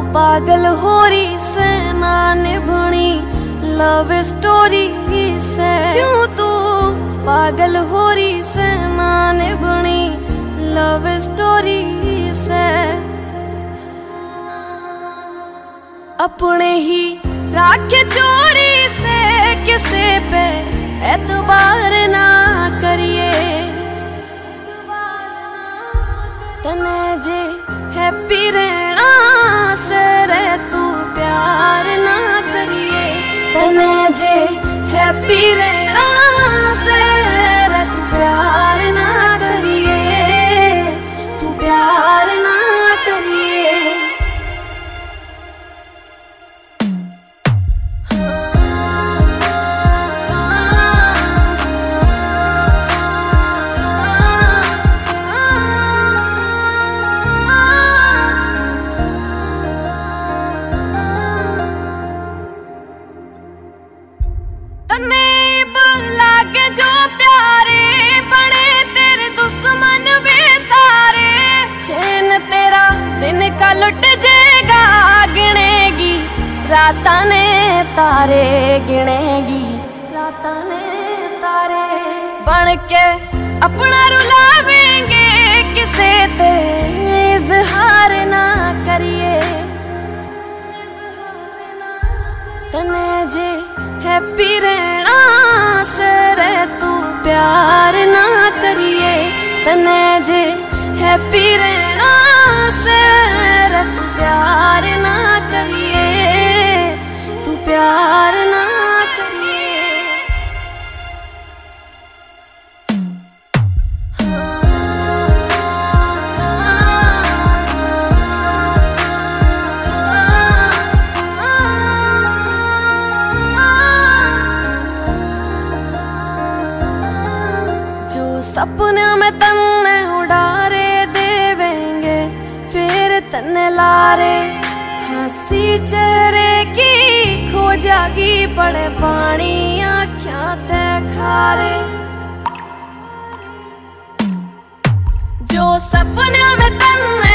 पागल हो रही से ना निभनी लव स्टोरी से। क्यों तू पागल हो रही से ना निभनी लव स्टोरी से। अपने ही राखे चोरी से किसे पे एतबार ना करिए। तने जे हैप्पी रहना से रे तू प्यार ना करिए। तने जे हैप्पी रहना से रे तू प्यार ना करिए। तू प्यार ना करिए। तने बगला के जो प्यारे बने तेरे दुश्मन भी सारे। चैन तेरा दिन का लुट जाएगा गिनेगी राता ने तारे। गिनेगी राता ने तारे। बन के अपना रुलावेंगे किसे ते इजहार ना करिए। तने जे हैप्पी रहना से रे तू प्यार ना करिए। तने जे हैप्पी रहना से रे तू प्यार ना करिए। तू प्यार ना करिए। सपने में तन्ने उड़ारे देवेंगे फिर तन्ने लारे। हंसी चेहरे की खो जागी पड़े पानी आँखियाँ ते खारे। जो सपने में तन्ने